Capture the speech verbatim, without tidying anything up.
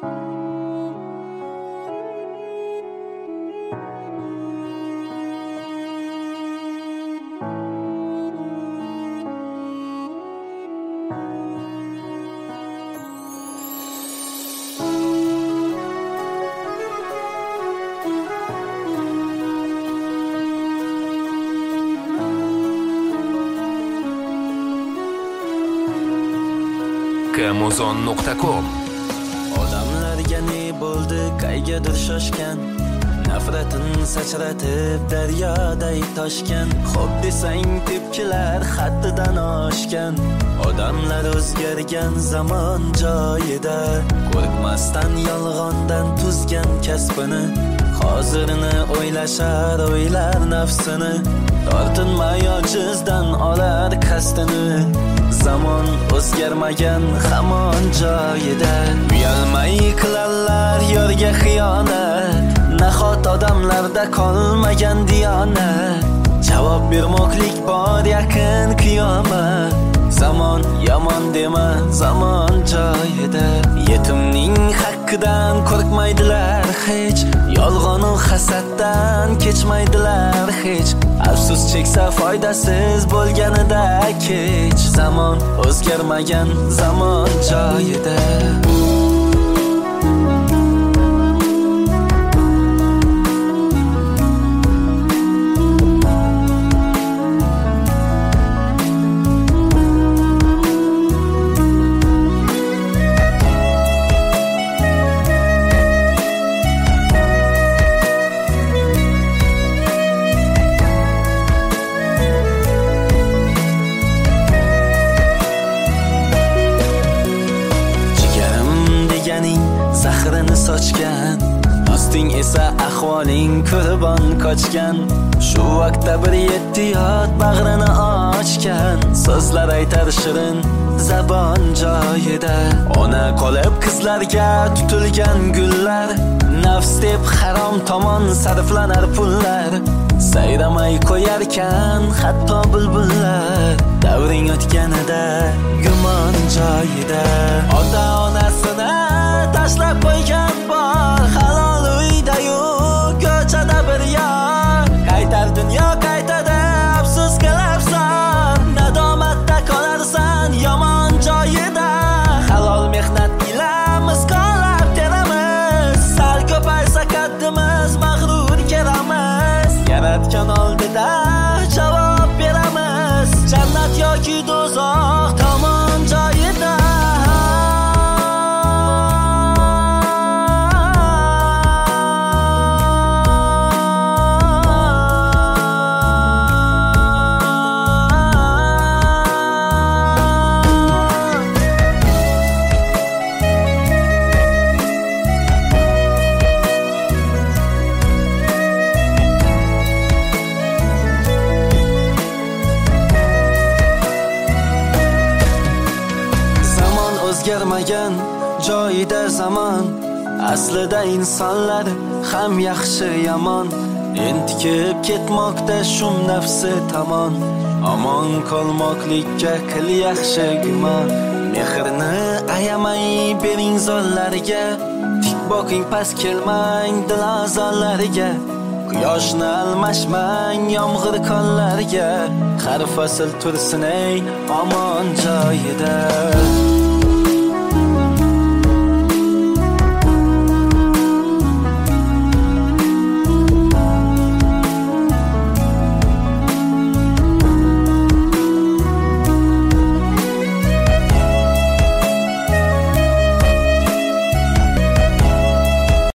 kamuzon nuqta com. Odamlarga ne bo'ldi, qaygadir shoshgan, nafratin sachratib daryoday toshgan. Xo'p desang tepkilar haddidan oshgan. Odamlar o'zgargan zamon joyida, qo'rqmasdan yolg'ondan tuzgan kasbini. Hozirini o'ylashar, o'ylar nafsini, tortinmay ojizdan olar qasdini. Zamon o'zgarmagan hamon joyida, uyalmay qilarlar yorga xiyonat. Nahot odamlarda qolmagan diyonat, javob bermoqlik bor yaqin qiyomat. Zamon yomon dema, zamon joyida. Yetimning haqqidan qo'rqmaydilar hech, yolg'on u hasaddan kechmaydilar hech. Afsus cheksa foydasiz bo'lganida kech. Zamon o'zgarmagan, zamon joyida. Zahrini sochgan, do'sting esa ahvoling qurbon qochgan. Shu vaqtda bir yettiyot bag'rini ochgan, so'zlar aytar shirin zabon joyida. Ona qolib qizlarga tutilgan gullar, nafs deb harom tomon sarflanar pullar. Sayramay qo'yarkan hatto bulbullar, davring o'tganida gumon joyida. Ota onasini tashlab qo'ygan bor, halol uyda-yu ko'chada bir yor. Qaytar dunyo qaytadi, afsus qilarsan, nadomatda qolarsan yomon joyida. Halol mehnat bilan misqollab teramiz, sal ko'paysa qaddimiz mag'rur keramiz. Yaratgan oldida javob beramiz, jannat yoki do'zax tomon joyida. O'zgarmagan joyida zamon, aslida insonlar ham yaxshi yomon. Entikib ketmoqda shum nafsi tomon, omon qolmoqlikka qil yaxshi gumon. Mehrni ayamay bering zo'rlarga, tik boqing past kelmang dilozorlarga. Quyoshni almashmang yomg'ir qonlarga, har fasl tursin ey omon joyida.